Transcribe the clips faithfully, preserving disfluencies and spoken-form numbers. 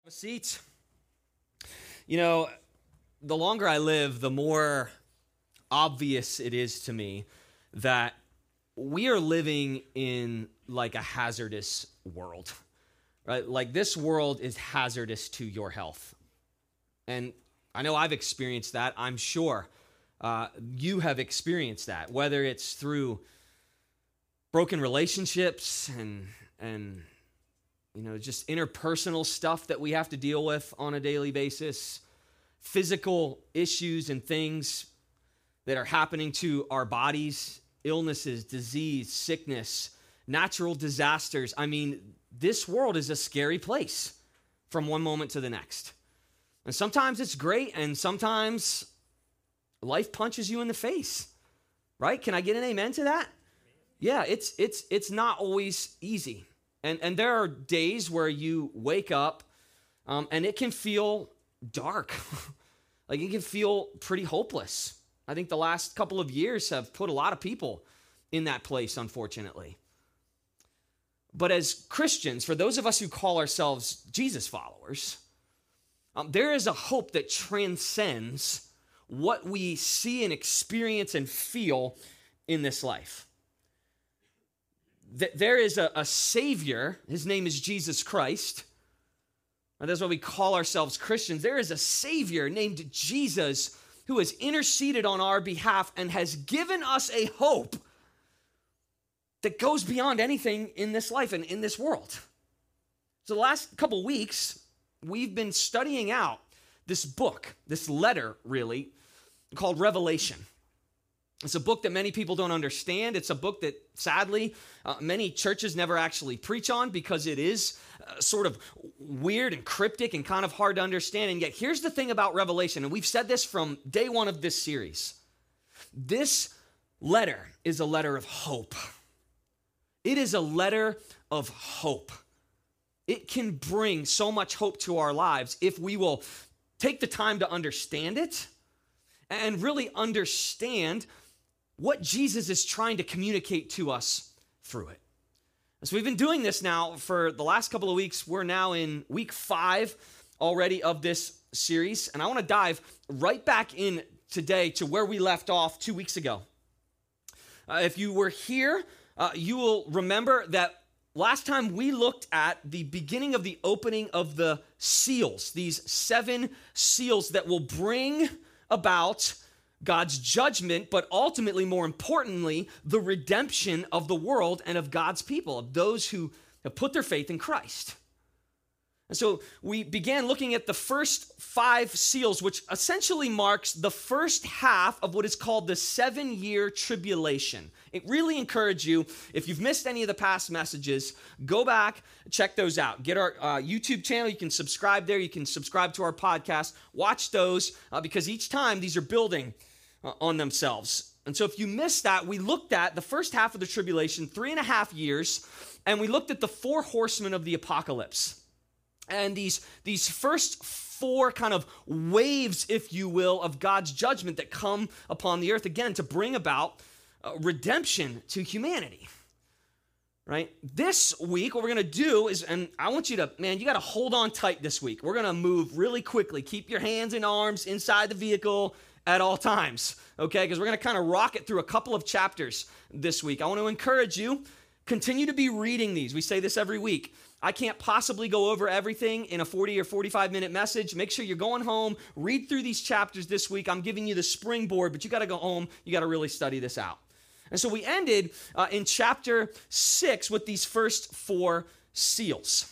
Seats. You know, the longer I live, the more obvious it is to me that we are living in like a hazardous world, right? Like this world is hazardous to your health. And I know I've experienced that. I'm sure uh, you have experienced that, whether it's through broken relationships and and you know, just interpersonal stuff that we have to deal with on a daily basis, physical issues and things that are happening to our bodies, illnesses, disease, sickness, natural disasters. I mean, this world is a scary place from one moment to the next. And sometimes it's great, and sometimes life punches you in the face, right? Can I get an amen to that? Yeah, it's it's it's not always easy. And and there are days where you wake up um, and it can feel dark. Like it can feel pretty hopeless. I think the last couple of years have put a lot of people in that place, unfortunately. But as Christians, for those of us who call ourselves Jesus followers, um, there is a hope that transcends what we see and experience and feel in this life. There is a, a Savior. His name is Jesus Christ. And that's why we call ourselves Christians. There is a Savior named Jesus who has interceded on our behalf and has given us a hope that goes beyond anything in this life and in this world. So the last couple weeks, we've been studying out this book, this letter, really, called Revelation. It's a book that many people don't understand. It's a book that, sadly, uh, many churches never actually preach on because it is uh, sort of weird and cryptic and kind of hard to understand. And yet, here's the thing about Revelation, and we've said this from day one of this series. This letter is a letter of hope. It is a letter of hope. It can bring so much hope to our lives if we will take the time to understand it and really understand what Jesus is trying to communicate to us through it. So we've been doing this now for the last couple of weeks. We're now in week five already of this series, and I want to dive right back in today to where we left off two weeks ago. Uh, if you were here, uh, you will remember that last time we looked at the beginning of the opening of the seals, these seven seals that will bring about God's judgment, but ultimately, more importantly, the redemption of the world and of God's people, of those who have put their faith in Christ. And so we began looking at the first five seals, which essentially marks the first half of what is called the seven-year tribulation. It really encourage you, if you've missed any of the past messages, go back, check those out. Get our uh, YouTube channel. You can subscribe there. You can subscribe to our podcast. Watch those uh, because each time these are building uh, on themselves. And so if you missed that, we looked at the first half of the tribulation, three and a half years, and we looked at the four horsemen of the apocalypse. And these, these first four kind of waves, if you will, of God's judgment that come upon the earth, again, to bring about uh, redemption to humanity, right? This week, what we're going to do is, and I want you to, man, you got to hold on tight this week. We're going to move really quickly. Keep your hands and arms inside the vehicle at all times, okay? Because we're going to kind of rock it through a couple of chapters this week. I want to encourage you, continue to be reading these. We say this every week. I can't possibly go over everything in a forty or forty-five minute message. Make sure you're going home, read through these chapters this week. I'm giving you the springboard, but you got to go home. You got to really study this out. And so we ended uh, in chapter six with these first four seals.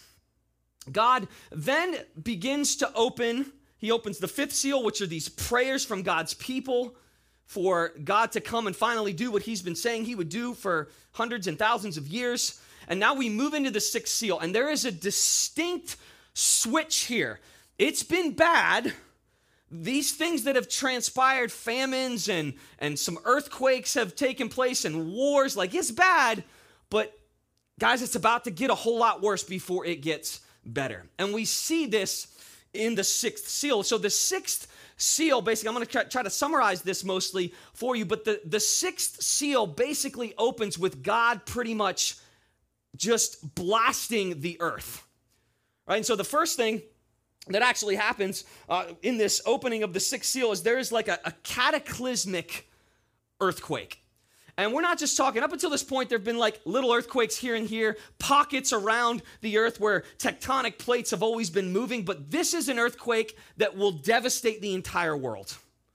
God then begins to open, he opens the fifth seal, which are these prayers from God's people for God to come and finally do what he's been saying he would do for hundreds and thousands of years. And now we move into the sixth seal, and there is a distinct switch here. It's been bad. These things that have transpired, famines and, and some earthquakes have taken place and wars, like it's bad, but guys, it's about to get a whole lot worse before it gets better. And we see this in the sixth seal. So the sixth seal, basically, I'm going to try, try to summarize this mostly for you, but the, the sixth seal basically opens with God pretty much just blasting the earth, right? And so the first thing that actually happens uh, in this opening of the sixth seal is there is like a, a cataclysmic earthquake. And we're not just talking, up until this point, there have been like little earthquakes here and here, pockets around the earth where tectonic plates have always been moving, but this is an earthquake that will devastate the entire world.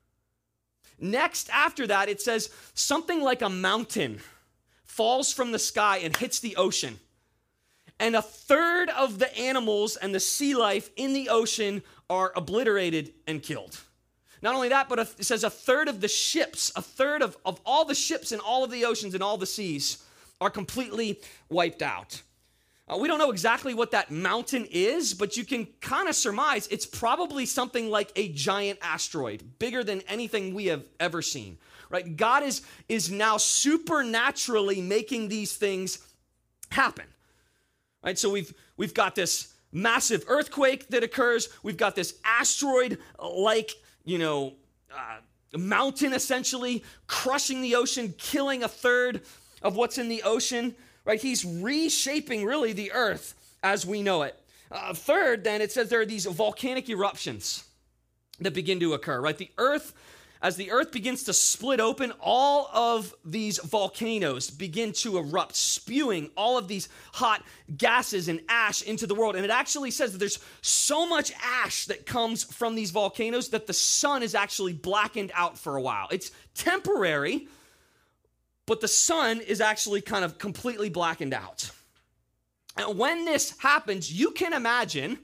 Next, after that, it says something like a mountain falls from the sky and hits the ocean. And a third of the animals and the sea life in the ocean are obliterated and killed. Not only that, but it says a third of the ships, a third of, of all the ships in all of the oceans and all the seas are completely wiped out. Uh, we don't know exactly what that mountain is, but you can kind of surmise it's probably something like a giant asteroid, bigger than anything we have ever seen, right? God is, is now supernaturally making these things happen, right? So we've, we've got this massive earthquake that occurs. We've got this asteroid-like you know, uh, mountain essentially crushing the ocean, killing a third of what's in the ocean, right? He's reshaping really the earth as we know it. Uh, third, then, it says there are these volcanic eruptions that begin to occur, right? The earth, as the earth begins to split open, all of these volcanoes begin to erupt, spewing all of these hot gases and ash into the world. And it actually says that there's so much ash that comes from these volcanoes that the sun is actually blackened out for a while. It's temporary, but the sun is actually kind of completely blackened out. And when this happens, you can imagine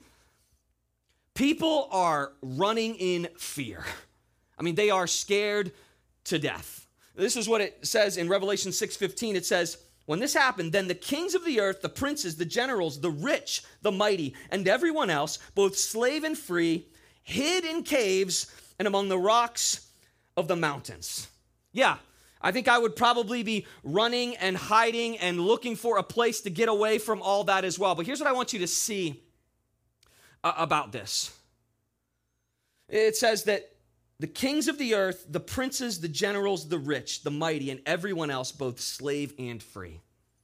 people are running in fear. I mean, they are scared to death. This is what it says in Revelation six fifteen. It says, when this happened, then the kings of the earth, the princes, the generals, the rich, the mighty, and everyone else, both slave and free, hid in caves and among the rocks of the mountains. Yeah, I think I would probably be running and hiding and looking for a place to get away from all that as well. But here's what I want you to see uh, about this. It says that the kings of the earth, the princes, the generals, the rich, the mighty, and everyone else, both slave and free.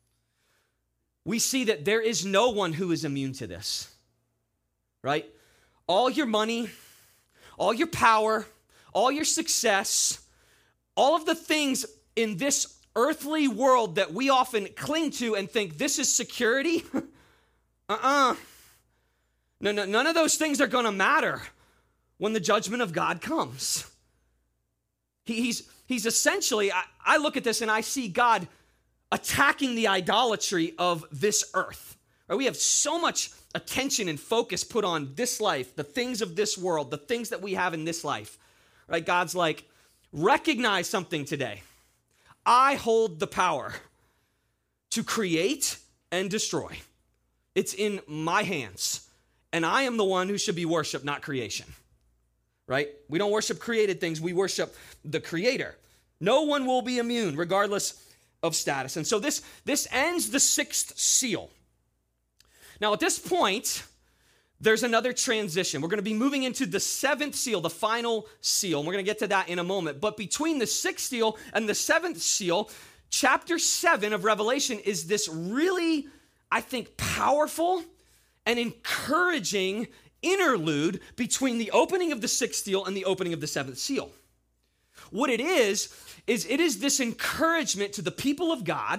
We see that there is no one who is immune to this, right? All your money, all your power, all your success, all of the things in this earthly world that we often cling to and think this is security, uh-uh. No, no, none of those things are going to matter when the judgment of God comes. He, he's, he's essentially, I, I look at this and I see God attacking the idolatry of this earth. Right? We have so much attention and focus put on this life, the things of this world, the things that we have in this life. Right? God's like, recognize something today. I hold the power to create and destroy. It's in my hands. And I am the one who should be worshiped, not creation. Right? We don't worship created things. We worship the Creator. No one will be immune, regardless of status. And so this, this ends the sixth seal. Now, at this point, there's another transition. We're going to be moving into the seventh seal, the final seal. And we're going to get to that in a moment. But between the sixth seal and the seventh seal, chapter seven of Revelation is this really, I think, powerful and encouraging interlude between the opening of the sixth seal and the opening of the seventh seal. What it is, is it is this encouragement to the people of God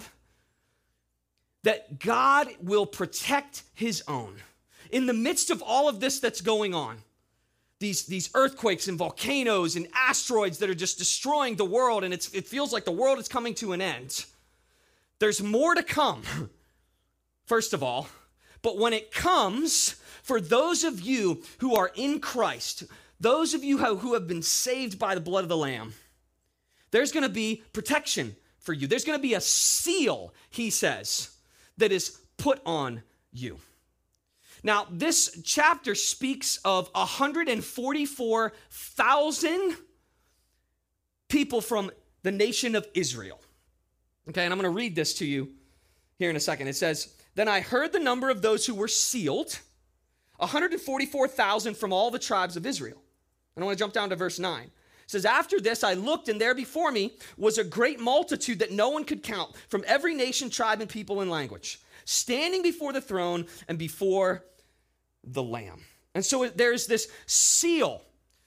that God will protect his own. In the midst of all of this that's going on, these, these earthquakes and volcanoes and asteroids that are just destroying the world, and it's, it feels like the world is coming to an end, there's more to come, first of all. But when it comes, for those of you who are in Christ, those of you who have been saved by the blood of the Lamb, there's going to be protection for you. There's going to be a seal, he says, that is put on you. Now, this chapter speaks of one hundred forty-four thousand people from the nation of Israel. Okay, and I'm going to read this to you here in a second. It says, then I heard the number of those who were sealed, one hundred forty-four thousand from all the tribes of Israel. And I want to jump down to verse nine. It says, after this I looked, and there before me was a great multitude that no one could count, from every nation, tribe, and people and language, standing before the throne and before the Lamb. And so there's this seal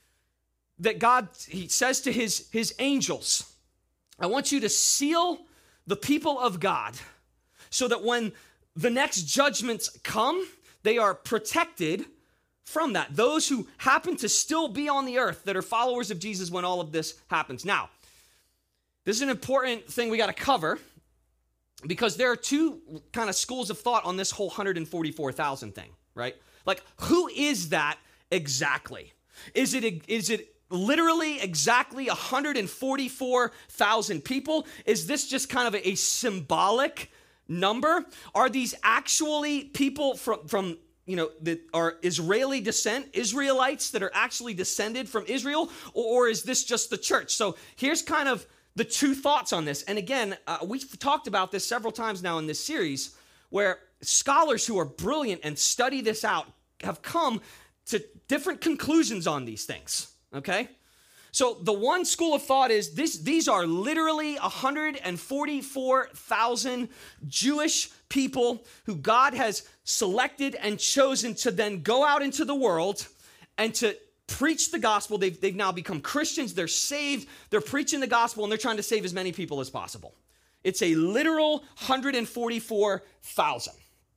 that God, he says to his, his angels, I want you to seal the people of God so that when the next judgments come, they are protected from that. Those who happen to still be on the earth that are followers of Jesus when all of this happens. Now, this is an important thing we got to cover because there are two kind of schools of thought on this whole one hundred forty-four thousand thing, right? Like, who is that exactly? Is it, is it literally exactly one hundred forty-four thousand people? Is this just kind of a, a symbolic number? Are these actually people from, from you know, that are Israeli descent, Israelites that are actually descended from Israel, or, or is this just the church? So here's kind of the two thoughts on this. And again, uh, we've talked about this several times now in this series, where scholars who are brilliant and study this out have come to different conclusions on these things, okay? So the one school of thought is this: these are literally one hundred forty-four thousand Jewish people who God has selected and chosen to then go out into the world and to preach the gospel. They've, they've now become Christians. They're saved. They're preaching the gospel, and they're trying to save as many people as possible. It's a literal one hundred forty-four thousand.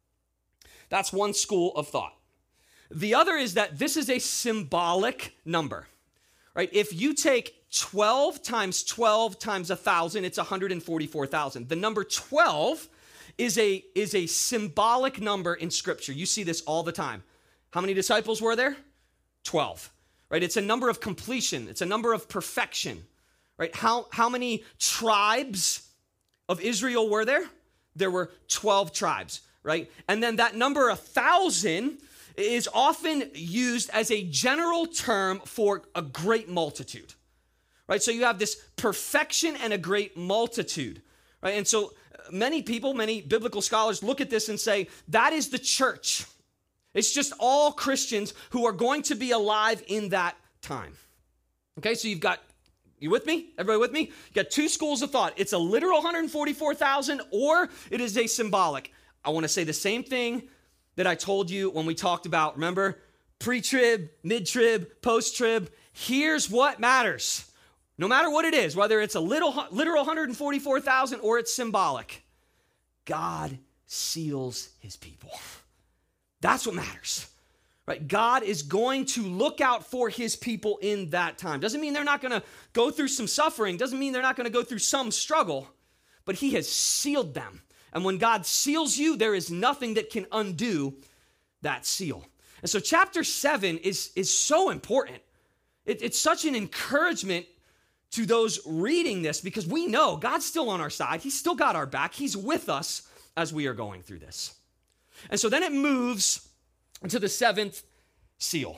That's one school of thought. The other is that this is a symbolic number. Right? If you take twelve times twelve times one thousand, it's one hundred forty-four thousand. The number twelve is a, is a symbolic number in Scripture. You see this all the time. How many disciples were there? twelve. Right? It's a number of completion. It's a number of perfection. Right? How, how many tribes of Israel were there? There were twelve tribes. Right? And then that number one thousand is often used as a general term for a great multitude, right? So you have this perfection and a great multitude, right? And so many people, many biblical scholars look at this and say, that is the church. It's just all Christians who are going to be alive in that time. Okay, so you've got, you with me? Everybody with me? You got two schools of thought. It's a literal one hundred forty-four thousand, or it is a symbolic. I want to say the same thing that I told you when we talked about, remember, pre-trib, mid-trib, post-trib. Here's what matters. No matter what it is, whether it's a little, literal one hundred forty-four thousand or it's symbolic, God seals his people. That's what matters, right? God is going to look out for his people in that time. Doesn't mean they're not going to go through some suffering. Doesn't mean they're not going to go through some struggle, but he has sealed them. And when God seals you, there is nothing that can undo that seal. And so chapter seven is, is so important. It, it's such an encouragement to those reading this because we know God's still on our side. He's still got our back. He's with us as we are going through this. And so then it moves to the seventh seal.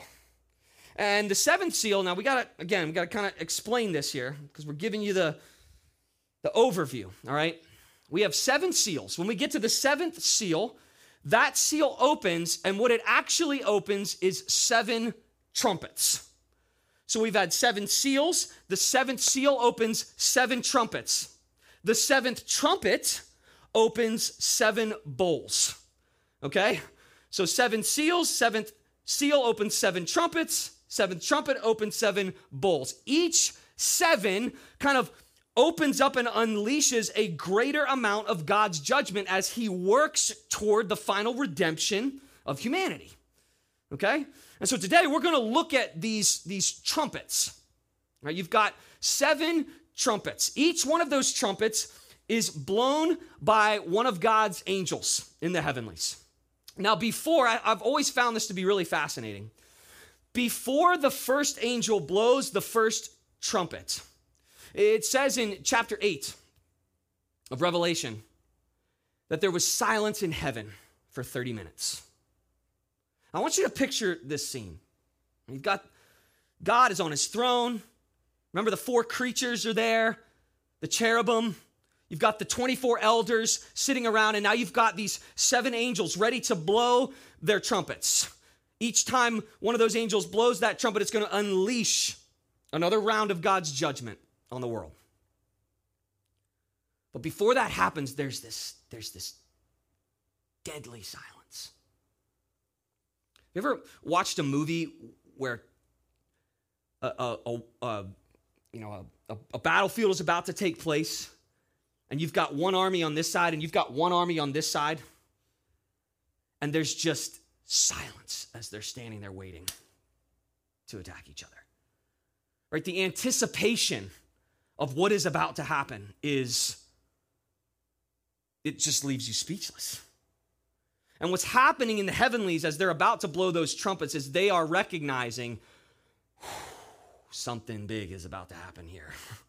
And the seventh seal, now we got to, again, we got to kind of explain this here because we're giving you the, the overview, all right? We have seven seals. When we get to the seventh seal, that seal opens, and what it actually opens is seven trumpets. So we've had seven seals. The seventh seal opens seven trumpets. The seventh trumpet opens seven bowls. Okay? So seven seals, seventh seal opens seven trumpets, seventh trumpet opens seven bowls. Each seven kind of opens up and unleashes a greater amount of God's judgment as he works toward the final redemption of humanity. Okay? And so today we're going to look at these, these trumpets. Right? You've got seven trumpets. Each one of those trumpets is blown by one of God's angels in the heavenlies. Now before, I, I've always found this to be really fascinating. Before the first angel blows the first trumpet, it says in chapter eight of Revelation that there was silence in heaven for thirty minutes. I want you to picture this scene. You've got God is on his throne. Remember the four creatures are there, the cherubim. You've got the twenty-four elders sitting around, and now you've got these seven angels ready to blow their trumpets. Each time one of those angels blows that trumpet, it's going to unleash another round of God's judgment on the world. But before that happens, there's this, there's this deadly silence. You ever watched a movie where a, a, a, a you know a, a battlefield is about to take place, and you've got one army on this side and you've got one army on this side, and there's just silence as they're standing there waiting to attack each other? Right? The anticipation of what is about to happen is, it just leaves you speechless. And what's happening in the heavenlies as they're about to blow those trumpets is they are recognizing something big is about to happen here.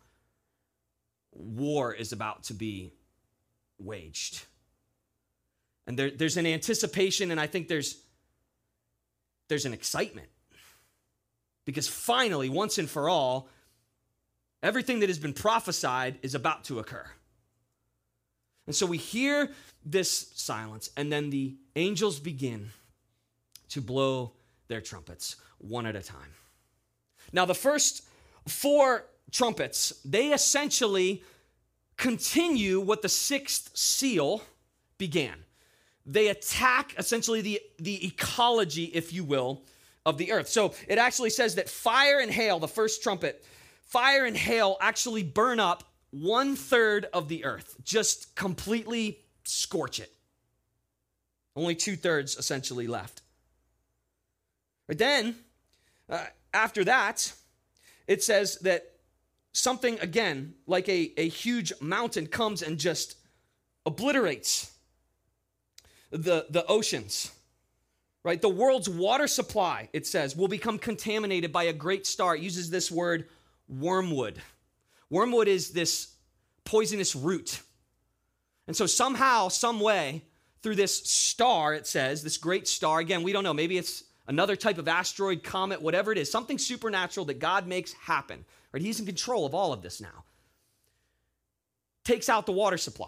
War is about to be waged. And there, there's an anticipation, and I think there's, there's an excitement. Because finally, once and for all, everything that has been prophesied is about to occur. And so we hear this silence, and then the angels begin to blow their trumpets one at a time. Now, the first four trumpets, they essentially continue what the sixth seal began. They attack essentially the, the ecology, if you will, of the earth. So it actually says that fire and hail, the first trumpet, fire and hail actually burn up one third of the earth, just completely scorch it. Only two thirds essentially left. But then, uh, after that, it says that something, again, like a, a huge mountain comes and just obliterates the, the oceans. Right? The world's water supply, it says, will become contaminated by a great star. It uses this word, wormwood. Wormwood is this poisonous root. And so somehow, some way, through this star, it says, this great star, again, we don't know, maybe it's another type of asteroid, comet, whatever it is, something supernatural that God makes happen. Right? He's in control of all of this now. Takes out the water supply.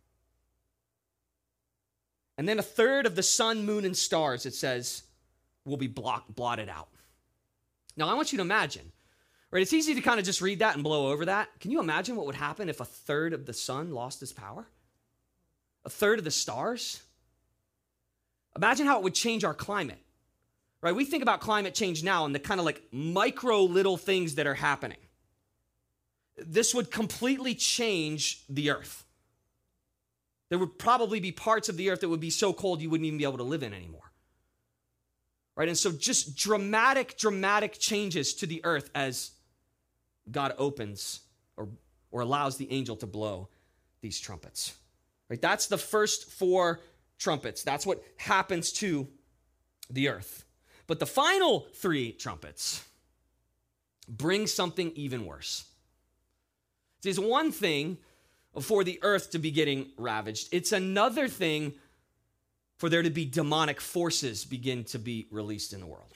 And then a third of the sun, moon, and stars, it says, will be block, blotted out. Now, I want you to imagine, right? It's easy to kind of just read that and blow over that. Can you imagine what would happen if a third of the sun lost its power? A third of the stars? Imagine how it would change our climate, right? We think about climate change now and the kind of like micro little things that are happening. This would completely change the earth. There would probably be parts of the earth that would be so cold you wouldn't even be able to live in anymore. Right? And so just dramatic, dramatic changes to the earth as God opens or, or allows the angel to blow these trumpets. Right? That's the first four trumpets. That's what happens to the earth. But the final three trumpets bring something even worse. It's one thing for the earth to be getting ravaged. It's another thing for there to be demonic forces begin to be released in the world.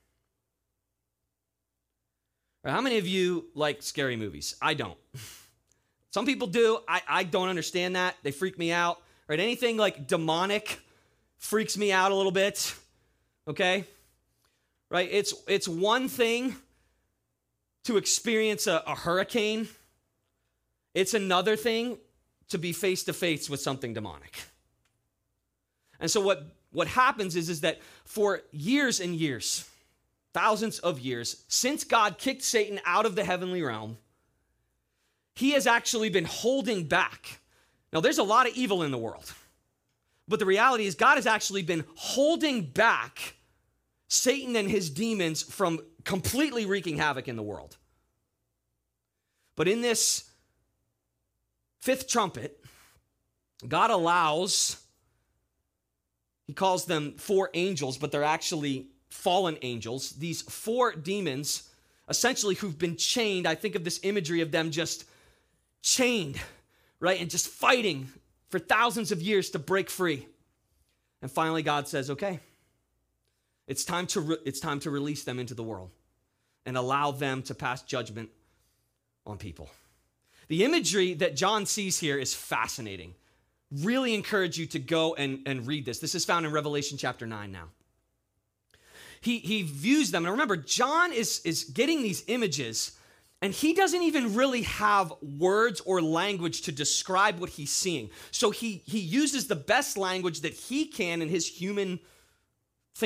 How many of you like scary movies? I don't. Some people do. I, I don't understand that. They freak me out. Right? Anything like demonic freaks me out a little bit. Okay? Right? It's, it's one thing to experience a, a hurricane. It's another thing to be face-to-face with something demonic. And so what, what happens is, is that for years and years, thousands of years, since God kicked Satan out of the heavenly realm, he has actually been holding back. Now, there's a lot of evil in the world, but the reality is God has actually been holding back Satan and his demons from completely wreaking havoc in the world. But in this fifth trumpet, God allows, he calls them four angels, but they're actually fallen angels. These four demons, essentially who've been chained. I think of this imagery of them just chained, right? And just fighting for thousands of years to break free. And finally, God says, okay, it's time to, re- it's time to release them into the world and allow them to pass judgment on people. The imagery that John sees here is fascinating. Really encourage you to go and, and read this. This is found in Revelation chapter nine now. He, he views them. And remember, John is, is getting these images, and he doesn't even really have words or language to describe what he's seeing. So he, he uses the best language that he can in his human thinking,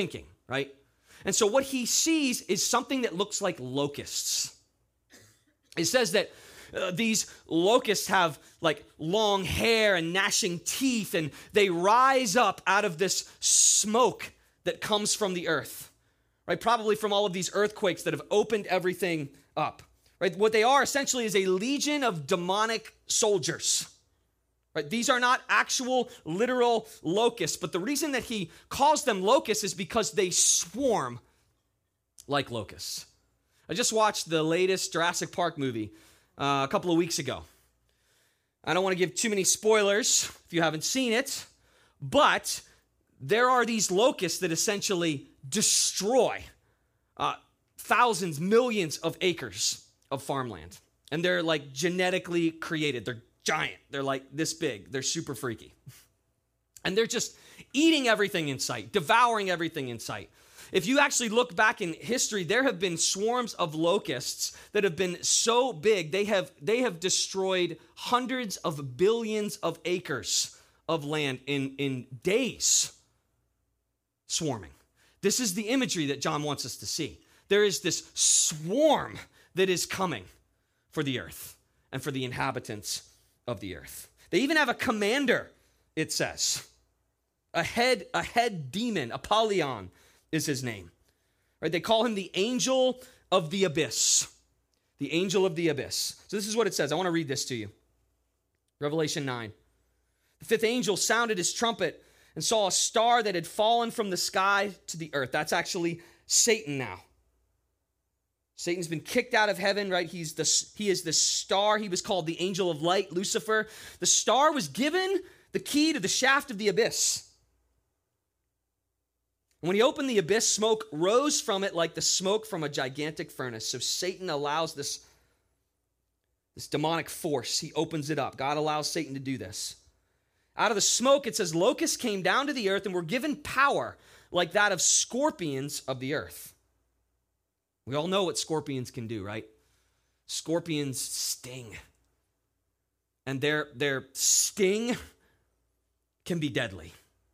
right? And so what he sees is something that looks like locusts. It says that uh, these locusts have like long hair and gnashing teeth, and they rise up out of this smoke that comes from the earth, right? Probably from all of these earthquakes that have opened everything up, right? What they are essentially is a legion of demonic soldiers, right? These are not actual literal locusts, but the reason that he calls them locusts is because they swarm like locusts. I just watched the latest Jurassic Park movie uh, a couple of weeks ago. I don't want to give too many spoilers if you haven't seen it, but there are these locusts that essentially destroy uh, thousands, millions of acres of farmland. And they're like genetically created. They're giant. They're like this big. They're super freaky. And they're just eating everything in sight, devouring everything in sight. If you actually look back in history, there have been swarms of locusts that have been so big, they have, they have destroyed hundreds of billions of acres of land in, in days, swarming. This is the imagery that John wants us to see. There is this swarm that is coming for the earth and for the inhabitants of the earth. They even have a commander, it says. A head, a head demon, Apollyon is his name. Right? They call him the angel of the abyss. The angel of the abyss. So this is what it says. I want to read this to you. Revelation nine. The fifth angel sounded his trumpet and saw a star that had fallen from the sky to the earth. That's actually Satan now. Satan's been kicked out of heaven, right? He's the, he is the star. He was called the angel of light, Lucifer. The star was given the key to the shaft of the abyss. And when he opened the abyss, smoke rose from it like the smoke from a gigantic furnace. So Satan allows this, this demonic force. He opens it up. God allows Satan to do this. Out of the smoke, it says, locusts came down to the earth and were given power like that of scorpions of the earth. We all know what scorpions can do, right? Scorpions sting. And their, their sting can be deadly.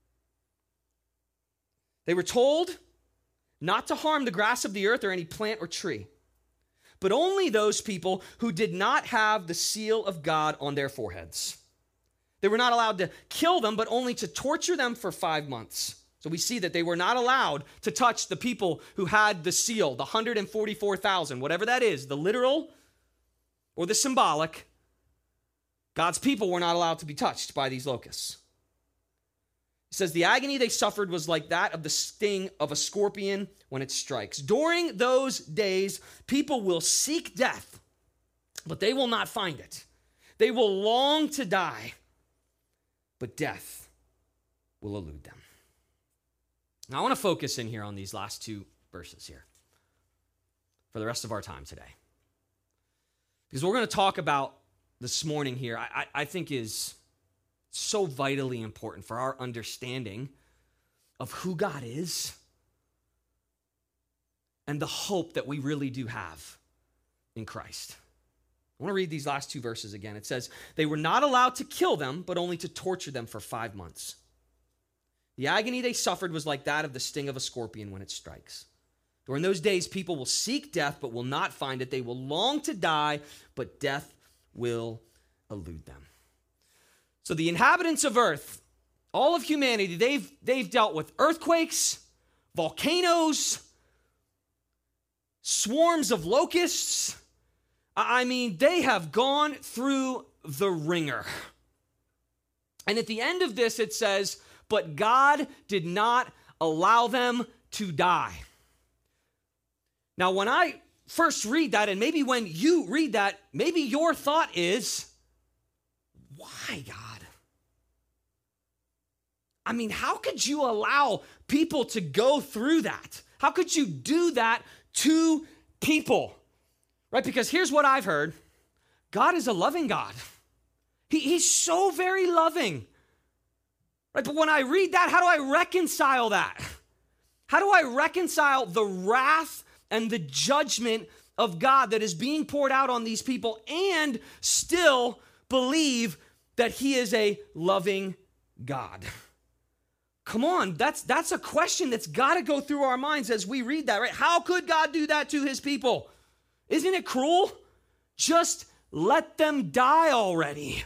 They were told not to harm the grass of the earth or any plant or tree, but only those people who did not have the seal of God on their foreheads. They were not allowed to kill them, but only to torture them for five months. So we see that they were not allowed to touch the people who had the seal, the one hundred forty-four thousand, whatever that is, the literal or the symbolic. God's people were not allowed to be touched by these locusts. It says, the agony they suffered was like that of the sting of a scorpion when it strikes. During those days, people will seek death, but they will not find it. They will long to die, but death will elude them. Now, I want to focus in here on these last two verses here for the rest of our time today. Because what we're going to talk about this morning here, I, I, I think is so vitally important for our understanding of who God is and the hope that we really do have in Christ. I want to read these last two verses again. It says, they were not allowed to kill them, but only to torture them for five months. The agony they suffered was like that of the sting of a scorpion when it strikes. During those days, people will seek death, but will not find it. They will long to die, but death will elude them. So the inhabitants of earth, all of humanity, they've, they've dealt with earthquakes, volcanoes, swarms of locusts. I mean, they have gone through the ringer. And at the end of this, it says, but God did not allow them to die. Now, when I first read that, and maybe when you read that, maybe your thought is, why, God? I mean, how could you allow people to go through that? How could you do that to people? Right? Because here's what I've heard. God is a loving God. He, he's so very loving. Right? But when I read that, how do I reconcile that? How do I reconcile the wrath and the judgment of God that is being poured out on these people and still believe that he is a loving God? Come on, that's that's a question that's got to go through our minds as we read that, right? How could God do that to his people? Isn't it cruel? Just let them die already.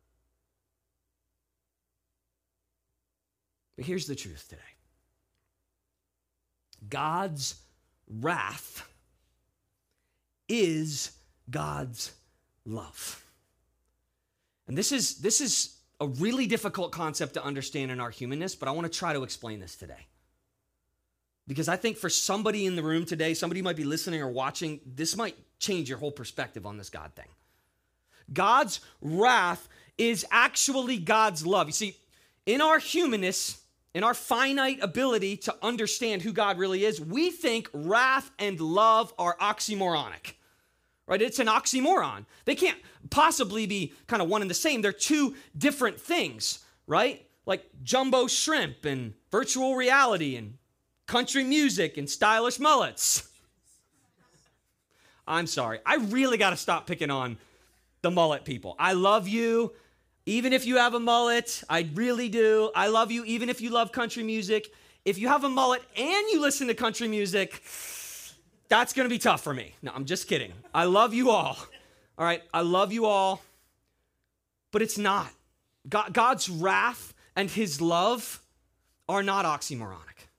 But here's the truth today. God's wrath is God's love. And this is, this is a really difficult concept to understand in our humanness, but I want to try to explain this today. Because I think for somebody in the room today, somebody might be listening or watching, this might change your whole perspective on this God thing. God's wrath is actually God's love. You see, in our humanness, in our finite ability to understand who God really is, we think wrath and love are oxymoronic, right? It's an oxymoron. They can't possibly be kind of one and the same. They're two different things, right? Like jumbo shrimp and virtual reality and country music and stylish mullets. I'm sorry. I really got to stop picking on the mullet people. I love you. Even if you have a mullet, I really do. I love you even if you love country music. If you have a mullet and you listen to country music, that's going to be tough for me. No, I'm just kidding. I love you all. All right, I love you all. But it's not. God, God's wrath and his love are not oxymoronic.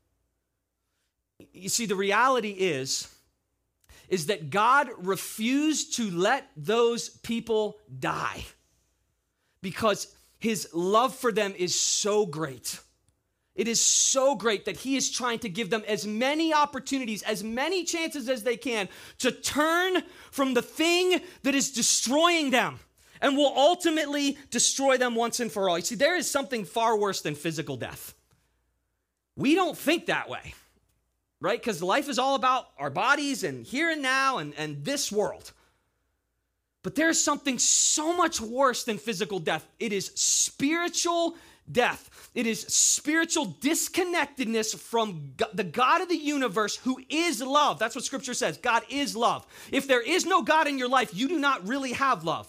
You see, the reality is, is that God refused to let those people die because his love for them is so great. It is so great that he is trying to give them as many opportunities, as many chances as they can to turn from the thing that is destroying them and will ultimately destroy them once and for all. You see, there is something far worse than physical death. We don't think that way, right? Because life is all about our bodies and here and now and, and this world. But there's something so much worse than physical death. It is spiritual death. It is spiritual disconnectedness from God, the God of the universe, who is love. That's what Scripture says. God is love. If there is no God in your life, you do not really have love.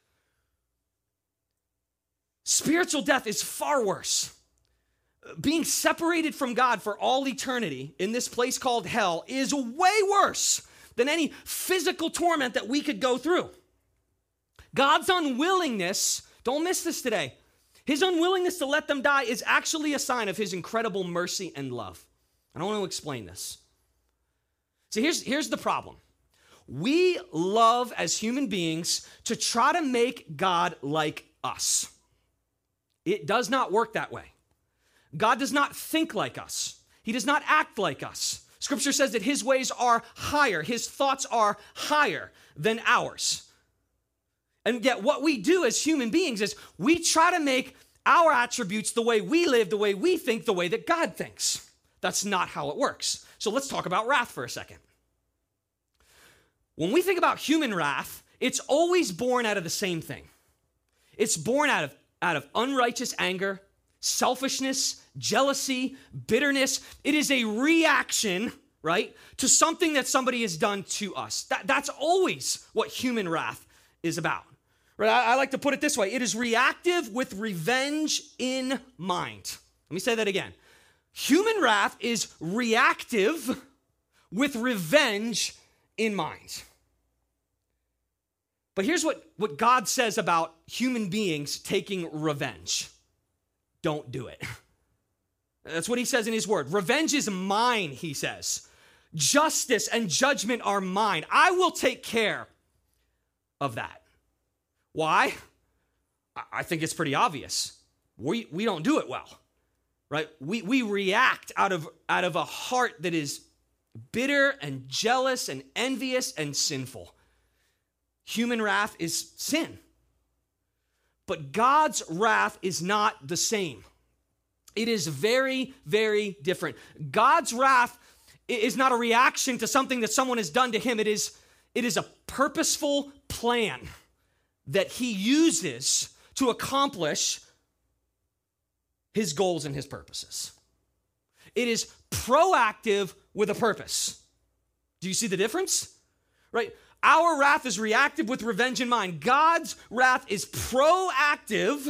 Spiritual death is far worse. Being separated from God for all eternity in this place called hell is way worse than any physical torment that we could go through. God's unwillingness, don't miss this today, his unwillingness to let them die is actually a sign of his incredible mercy and love. And I want to explain this. So here's, here's the problem. We love as human beings to try to make God like us. It does not work that way. God does not think like us. He does not act like us. Scripture says that his ways are higher. His thoughts are higher than ours. And yet what we do as human beings is we try to make our attributes the way we live, the way we think, the way that God thinks. That's not how it works. So let's talk about wrath for a second. When we think about human wrath, it's always born out of the same thing. It's born out of, out of unrighteous anger, selfishness, jealousy, bitterness. It is a reaction, right, to something that somebody has done to us. That, that's always what human wrath is about. Right? I, I like to put it this way. It is reactive with revenge in mind. Let me say that again. Human wrath is reactive with revenge in mind. But here's what, what God says about human beings taking revenge. Don't do it. That's what he says in his word. Revenge is mine, he says. Justice and judgment are mine. I will take care of that. Why? I think it's pretty obvious. We, we don't do it well, right? We, we react out of, out of a heart that is bitter and jealous and envious and sinful. Human wrath is sin. But God's wrath is not the same. It is very, very different. God's wrath is not a reaction to something that someone has done to him. It is, it is a purposeful plan that he uses to accomplish his goals and his purposes. It is proactive with a purpose. Do you see the difference? Right? Our wrath is reactive with revenge in mind. God's wrath is proactive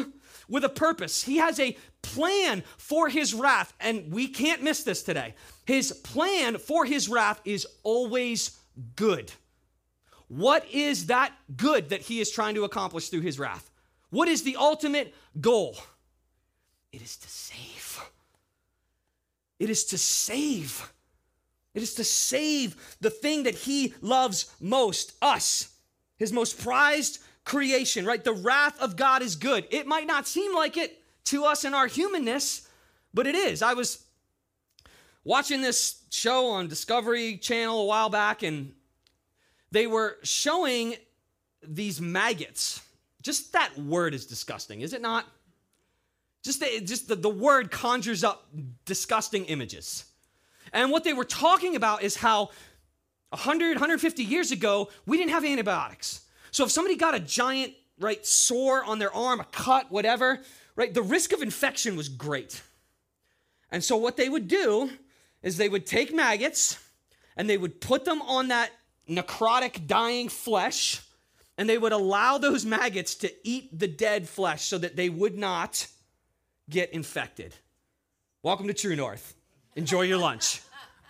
with a purpose. He has a plan for his wrath, and we can't miss this today. His plan for his wrath is always good. What is that good that he is trying to accomplish through his wrath? What is the ultimate goal? It is to save. It is to save. It is to save the thing that he loves most, us, his most prized creation, right? The wrath of God is good. It might not seem like it to us in our humanness, but it is. I was watching this show on Discovery Channel a while back, and they were showing these maggots. Just that word is disgusting, is it not? Just the, just the, the word conjures up disgusting images. And what they were talking about is how one hundred, one hundred fifty years ago, we didn't have antibiotics. So if somebody got a giant, right, sore on their arm, a cut, whatever, right, the risk of infection was great. And so what they would do is they would take maggots and they would put them on that necrotic, dying flesh, and they would allow those maggots to eat the dead flesh so that they would not get infected. Welcome to True North. Enjoy your lunch.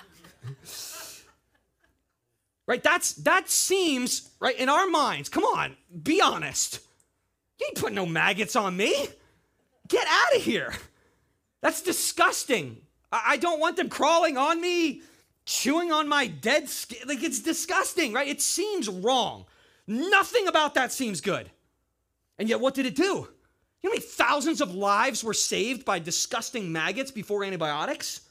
Right, that's that seems, right, in our minds, come on, be honest. You ain't putting no maggots on me. Get out of here. That's disgusting. I, I don't want them crawling on me, chewing on my dead skin. Like, it's disgusting, right? It seems wrong. Nothing about that seems good. And yet, what did it do? You know how many thousands of lives were saved by disgusting maggots before antibiotics?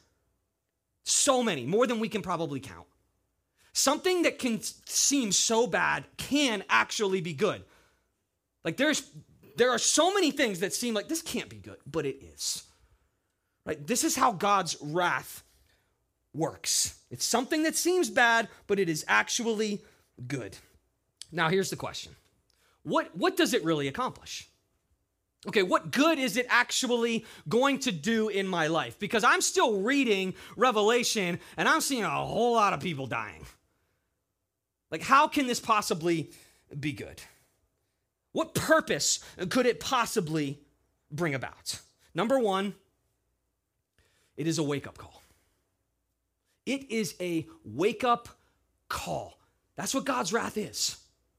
So many, more than we can probably count. Something that can seem so bad can actually be good. Like there's, there are so many things that seem like this can't be good, but it is. Right? This is how God's wrath works. It's something that seems bad, but it is actually good. Now, here's the question. What, what does it really accomplish? Okay, what good is it actually going to do in my life? Because I'm still reading Revelation, and I'm seeing a whole lot of people dying. Like, how can this possibly be good? What purpose could it possibly bring about? Number one, it is a wake-up call. It is a wake-up call. That's what God's wrath is.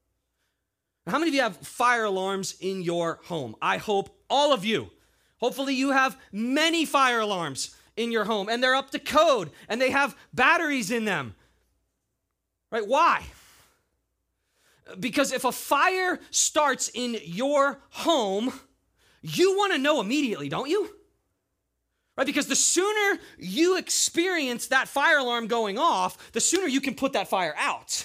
How many of you have fire alarms in your home? I hope all of you. Hopefully you have many fire alarms in your home, and they're up to code, and they have batteries in them. Right? Why? Because if a fire starts in your home, you want to know immediately, don't you? Right? Because the sooner you experience that fire alarm going off, the sooner you can put that fire out.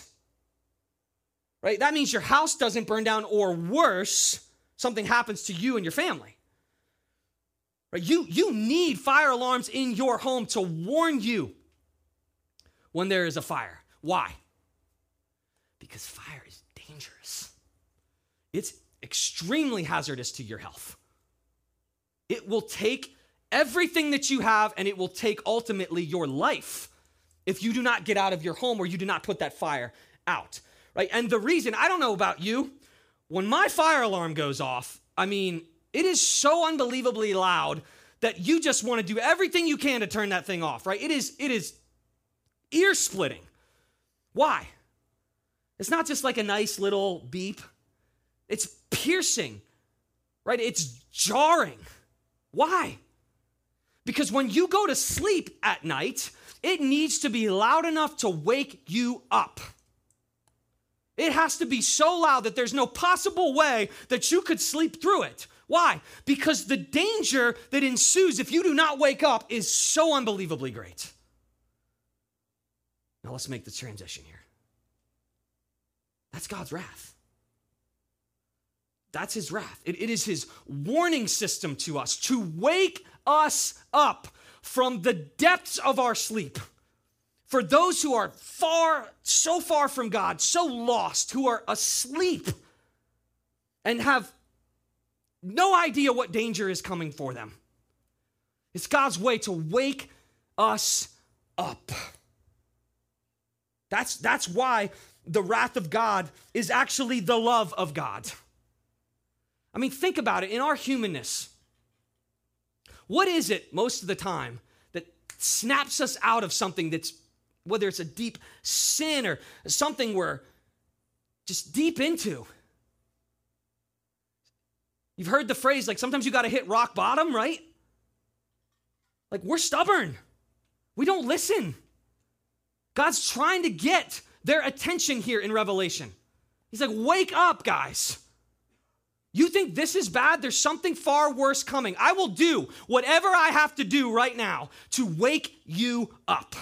Right? That means your house doesn't burn down, or worse, something happens to you and your family. Right? You, you need fire alarms in your home to warn you when there is a fire. Why? Because fire is dangerous. It's extremely hazardous to your health. It will take everything that you have, and it will take ultimately your life if you do not get out of your home or you do not put that fire out. Right? And the reason, I don't know about you, when my fire alarm goes off, I mean, it is so unbelievably loud that you just want to do everything you can to turn that thing off, right? It is, it is ear-splitting. Why? It's not just like a nice little beep. It's piercing, right? It's jarring. Why? Because when you go to sleep at night, it needs to be loud enough to wake you up. It has to be so loud that there's no possible way that you could sleep through it. Why? Because the danger that ensues if you do not wake up is so unbelievably great. Now let's make the transition here. That's God's wrath. That's his wrath. It, it is his warning system to us to wake us up from the depths of our sleep. For those who are far, so far from God, so lost, who are asleep and have no idea what danger is coming for them. It's God's way to wake us up. That's, that's why the wrath of God is actually the love of God. I mean, think about it. In our humanness, What is it most of the time that snaps us out of something that's, whether it's a deep sin or something we're just deep into? You've heard the phrase, like, sometimes you got to hit rock bottom, right? Like, we're stubborn. We don't listen. God's trying to get their attention here in Revelation. He's like, wake up, guys. You think this is bad? There's something far worse coming. I will do whatever I have to do right now to wake you up.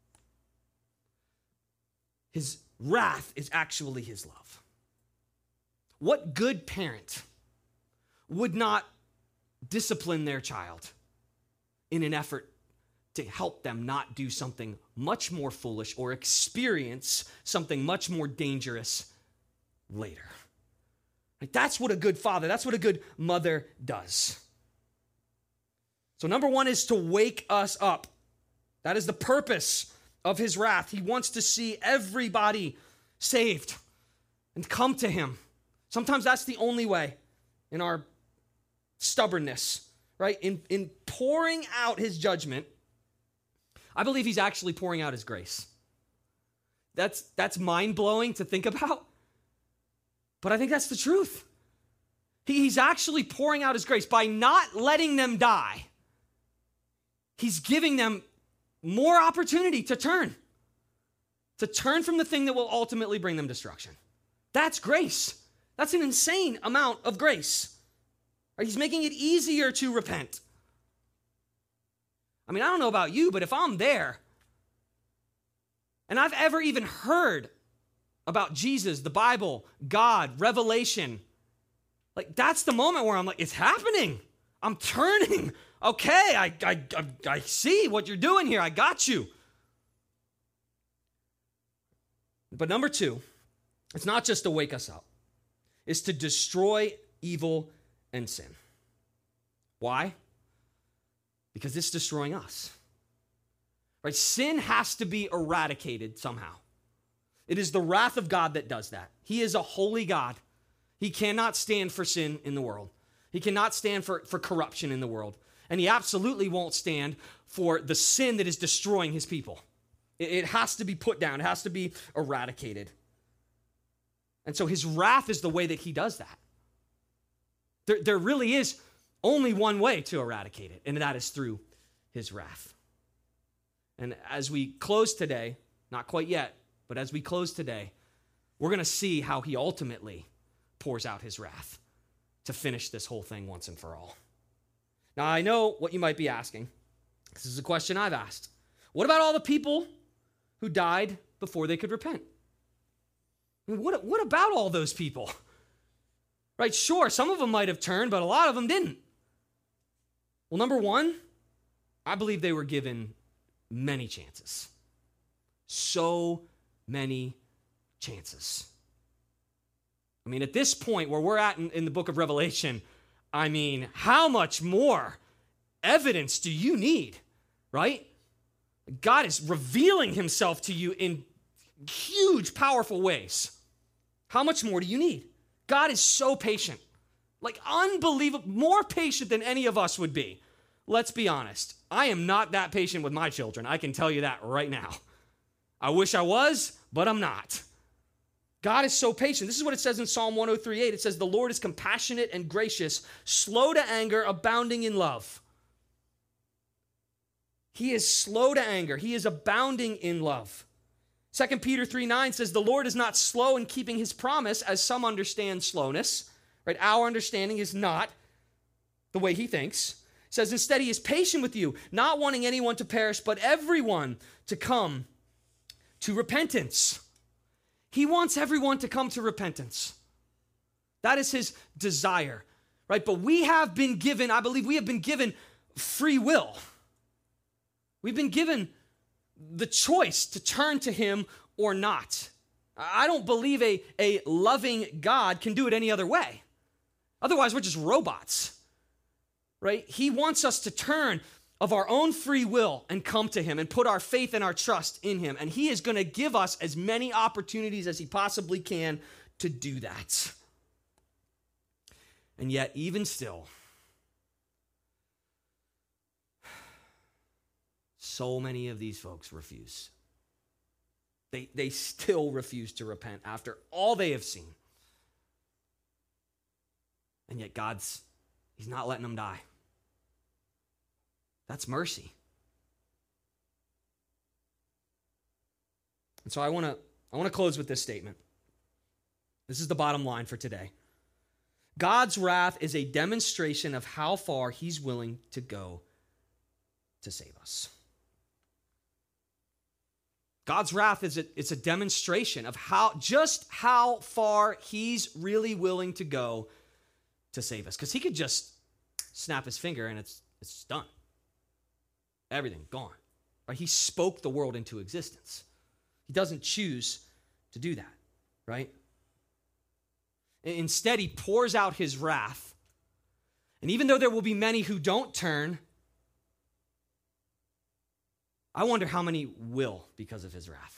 His wrath is actually his love. What good parent would not discipline their child in an effort to help them not do something much more foolish or experience something much more dangerous later? Like, that's what a good father, that's what a good mother does. So number one is to wake us up. That is the purpose of his wrath. He wants to see everybody saved and come to him. Sometimes that's the only way in our stubbornness, right? In, in pouring out his judgment, I believe he's actually pouring out his grace. That's, that's mind-blowing to think about, but I think that's the truth. He, he's actually pouring out his grace. By not letting them die, he's giving them more opportunity to turn, to turn from the thing that will ultimately bring them destruction. That's grace. That's an insane amount of grace. Right? He's making it easier to repent. I mean, I don't know about you, but if I'm there and I've ever even heard about Jesus, the Bible, God, Revelation, like, that's the moment where I'm like, it's happening. I'm turning. Okay, I, I, I, I see what you're doing here. I got you. But number two, it's not just to wake us up. It's to destroy evil and sin. Why? Because it's destroying us. Right? Sin has to be eradicated somehow. It is the wrath of God that does that. He is a holy God. He cannot stand for sin in the world. He cannot stand for, for corruption in the world. And he absolutely won't stand for the sin that is destroying his people. It, it has to be put down. It has to be eradicated. And so his wrath is the way that he does that. There, there really is only one way to eradicate it, and that is through his wrath. And as we close today, not quite yet, but as we close today, we're going to see how he ultimately pours out his wrath to finish this whole thing once and for all. Now, I know what you might be asking. This is a question I've asked. What about all the people who died before they could repent? I mean, what, what about all those people? Right, sure, some of them might have turned, but a lot of them didn't. Well, number one, I believe they were given many chances. So many chances. I mean, at this point where we're at in, in the book of Revelation, I mean, how much more evidence do you need, right? God is revealing himself to you in huge, powerful ways. How much more do you need? God is so patient, like unbelievable, more patient than any of us would be. Let's be honest. I am not that patient with my children. I can tell you that right now. I wish I was, but I'm not. God is so patient. This is what it says in Psalm one oh three eight. It says, the Lord is compassionate and gracious, slow to anger, abounding in love. He is slow to anger. He is abounding in love. Second Peter three nine says, the Lord is not slow in keeping his promise, as some understand slowness. Right? Our understanding is not the way he thinks. It says, instead, he is patient with you, not wanting anyone to perish, but everyone to come to repentance. He wants everyone to come to repentance. That is his desire, right? But we have been given, I believe we have been given free will. We've been given the choice to turn to him or not. I don't believe a, a loving God can do it any other way. Otherwise, we're just robots, right? He wants us to turn of our own free will and come to him and put our faith and our trust in him. And he is going to give us as many opportunities as he possibly can to do that. And yet, even still, So many of these folks refuse. They, they still refuse to repent after all they have seen. And yet God's, he's not letting them die. That's mercy. And so I want to I want to close with this statement. This is the bottom line for today. God's wrath is a demonstration of how far he's willing to go to save us. God's wrath is a, it's a demonstration of how just how far he's really willing to go to save us. Because he could just snap his finger and it's it's done. Everything gone. Right? He spoke the world into existence. He doesn't choose to do that, right? Instead, he pours out his wrath. And even though there will be many who don't turn, I wonder how many will because of his wrath.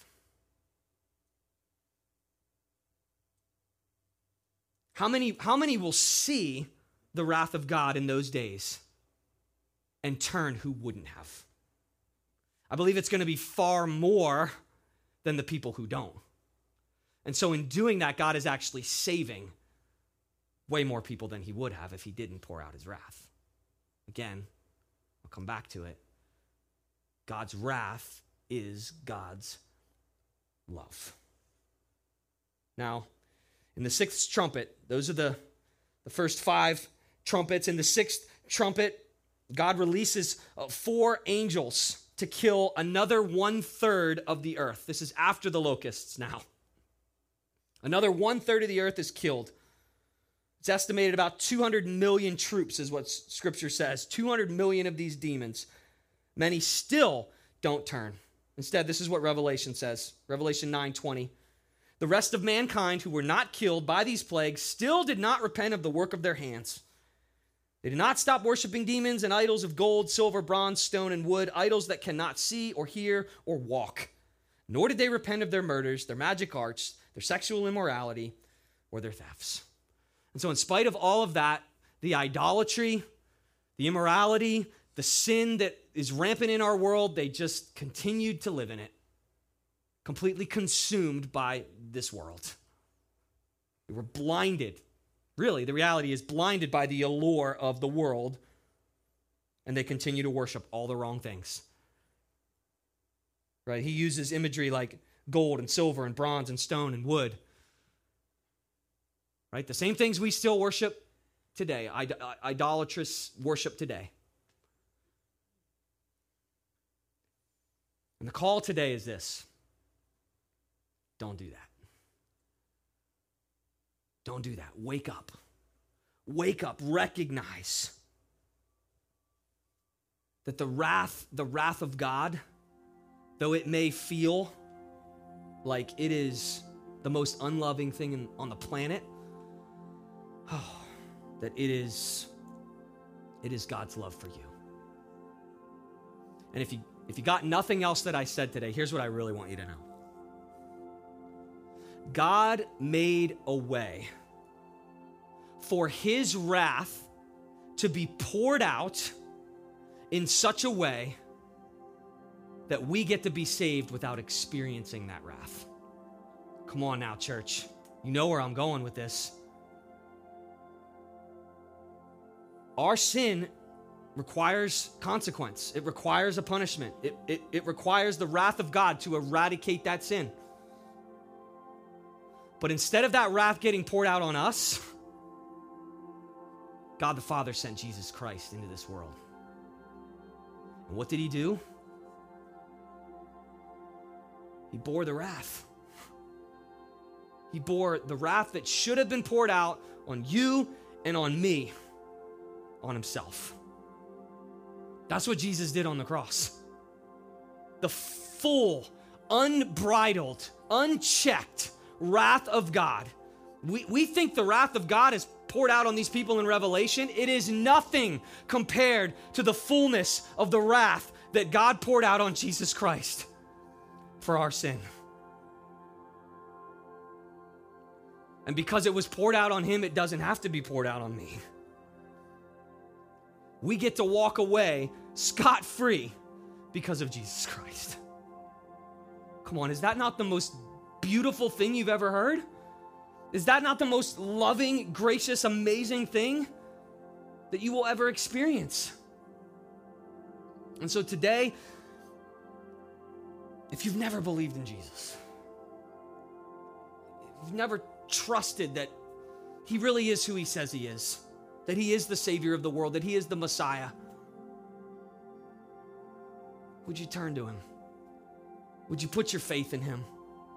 How many, how many will see the wrath of God in those days and turn who wouldn't have? I believe it's going to be far more than the people who don't. And so in doing that, God is actually saving way more people than he would have if he didn't pour out his wrath. Again, I'll come back to it. God's wrath is God's love. Now, in the sixth trumpet, those are the, the first five trumpets. In the sixth trumpet, God releases uh, four angels to kill another one-third of the earth. This is after the locusts now. Another one-third of the earth is killed. It's estimated about two hundred million troops is what Scripture says. two hundred million of these demons. Many still don't turn. Instead, this is what Revelation says. Revelation nine twenty. The rest of mankind who were not killed by these plagues still did not repent of the work of their hands. They did not stop worshiping demons and idols of gold, silver, bronze, stone, and wood, idols that cannot see or hear or walk. Nor did they repent of their murders, their magic arts, their sexual immorality, or their thefts. And so in spite of all of that, the idolatry, the immorality, the sin that is rampant in our world, they just continued to live in it, completely consumed by this world. We were blinded. Really, the reality is blinded by the allure of the world, and they continue to worship all the wrong things. Right? He uses imagery like gold and silver and bronze and stone and wood. Right? The same things we still worship today, Id- idolatrous worship today. And the call today is this: don't do that. Don't do that. Wake up. Wake up. Recognize that the wrath, the wrath of God, though it may feel like it is the most unloving thing in, on the planet, oh, that it is, it is God's love for you. And if you if you got nothing else that I said today, here's what I really want you to know. God made a way for his wrath to be poured out in such a way that we get to be saved without experiencing that wrath. Come on now, church. You know where I'm going with this. Our sin requires consequence. It requires a punishment. It, it, it requires the wrath of God to eradicate that sin. But instead of that wrath getting poured out on us, God the Father sent Jesus Christ into this world. And what did he do? He bore the wrath. He bore the wrath that should have been poured out on you and on me, on himself. That's what Jesus did on the cross. The full, unbridled, unchecked wrath of God. We, we think the wrath of God is poured out on these people in Revelation. It is nothing compared to the fullness of the wrath that God poured out on Jesus Christ for our sin. And because it was poured out on him, it doesn't have to be poured out on me. We get to walk away scot-free because of Jesus Christ. Come on, is that not the most beautiful thing you've ever heard? Is that not the most loving, gracious, amazing thing that you will ever experience? And so today, if you've never believed in Jesus, if you've never trusted that he really is who he says he is, that he is the Savior of the world, that he is the Messiah, would you turn to him? Would you put your faith in him?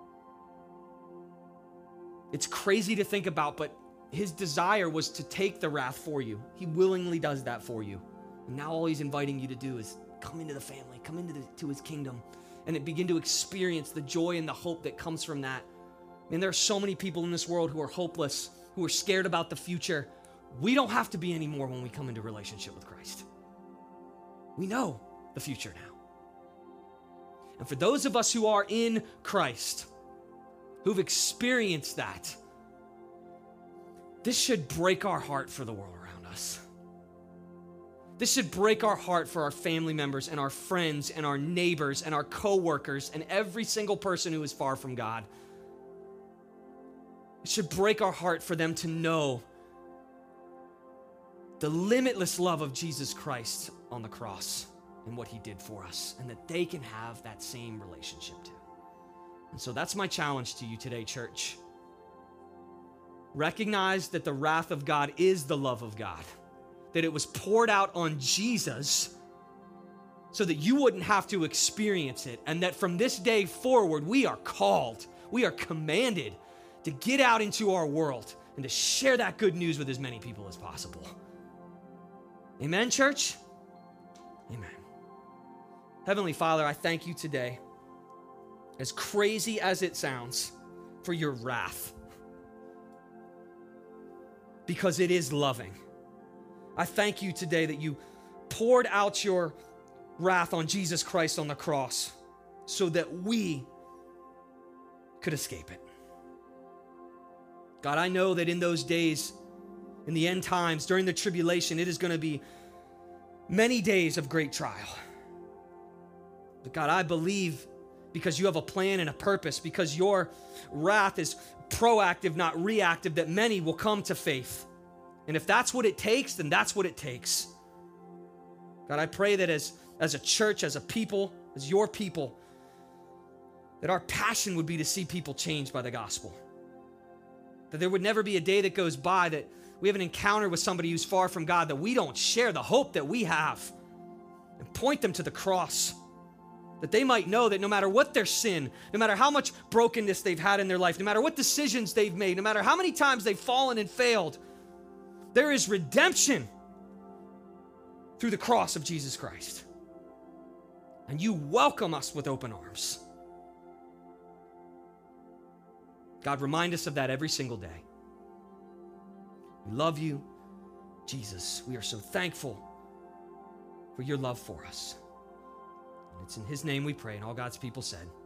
It's crazy to think about, but his desire was to take the wrath for you. He willingly does that for you. And now all he's inviting you to do is come into the family, come into the, to his kingdom, and begin to experience the joy and the hope that comes from that. And there are so many people in this world who are hopeless, who are scared about the future. We don't have to be anymore when we come into relationship with Christ. We know the future now. And for those of us who are in Christ, who've experienced that, this should break our heart for the world around us. This should break our heart for our family members and our friends and our neighbors and our coworkers and every single person who is far from God. It should break our heart for them to know the limitless love of Jesus Christ on the cross and what he did for us, and that they can have that same relationship too. And so that's my challenge to you today, church. Recognize that the wrath of God is the love of God, that it was poured out on Jesus so that you wouldn't have to experience it, and that from this day forward, we are called, we are commanded to get out into our world and to share that good news with as many people as possible. Amen, church? Amen. Heavenly Father, I thank you today, as crazy as it sounds, for your wrath, because it is loving. I thank you today that you poured out your wrath on Jesus Christ on the cross so that we could escape it. God, I know that in those days, in the end times, during the tribulation, it is going to be many days of great trial. But God, I believe, because you have a plan and a purpose, because your wrath is proactive, not reactive, that many will come to faith. And if that's what it takes, then that's what it takes. God, I pray that as, as a church, as a people, as your people, that our passion would be to see people changed by the gospel. That there would never be a day that goes by that we have an encounter with somebody who's far from God, that we don't share the hope that we have and point them to the cross. That they might know that no matter what their sin, no matter how much brokenness they've had in their life, no matter what decisions they've made, no matter how many times they've fallen and failed, there is redemption through the cross of Jesus Christ. And you welcome us with open arms. God, remind us of that every single day. We love you, Jesus. We are so thankful for your love for us. And it's in his name we pray, and all God's people said,